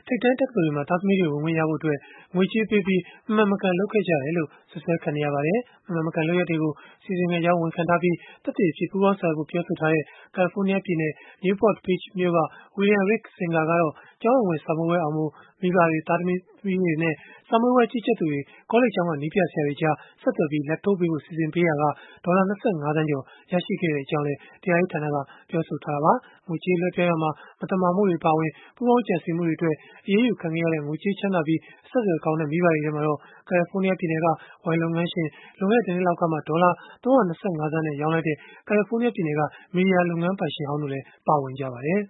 ထိပ်တန်းတက္ကသိုလ်တွေမှာ သားသမီးတွေ ဝင်ခွင့်ရဖို့အတွက် ငွေကြေးပေးပြီး မမှန်မကန် လုပ်ခဲ့ကြတယ်လို့ စွပ်စွဲခံနေရပါတယ်။ မမှန်မကန် လုပ်ရပ်တွေကို စီစဉ်ခဲ့ကြောင်း ဝန်ခံထားပြီး သက်သေအဖြစ် ပူးပေါင်းဆောင်ရွက်ဖို့ ပြောဆိုထားတဲ့ ကယ်လီဖိုးနီးယားပြည်နယ် Newport Beach မြို့က William Rick Singer ကတော့ ကျောင်းအဝင်စာမေးပွဲအောင်ဖို့ မိဘတွေ၊ သားသမီးတွေနဲ့ စာမေးပွဲကြီးကြပ်သူတွေ ကောလိပ်ကျောင်းက နည်းပြဆရာတွေကြား ဆက်သွယ်ပြီး လာဘ်ထိုးပေးဖို့ စီစဉ်ပေးရာက ဒေါ်လာ ၂၅ သန်းကျော် ရရှိခဲ့ကြောင်းလည်း တရားရေးဌာနက ပြောဆိုထားတာပါ။ ငွေကြေးလွဲှပြောင်းရာမှာ မသမာမှုတွေ အပါအဝင် ပူးပေါင်းကြံစည်မှုတွေအတွက် အရေးယူခံခဲ့ရတဲ့ ငွေကြေးချမ်းသာပြီး အဆက်အသွယ်ကောင်းတဲ့ မိဘတွေထဲမှာတော့ ကယ်လီဖိုးနီးယားပြည်နယ်က ဝိုင်လုပ်ငန်းရှင်၊ လွန်ခဲ့တဲ့ ၁ နှစ်လောက်ကမှ ဒေါ်လာ ၃၂၅ သန်းနဲ့ ရောင်းလိုက်တဲ့ ကယ်လီဖိုးနီးယားပြည်နယ်က မီဒီယာလုပ်ငန်းပိုင်ရှင်ဟောင်းတို့လည်း ပါဝင်ကြပါတယ်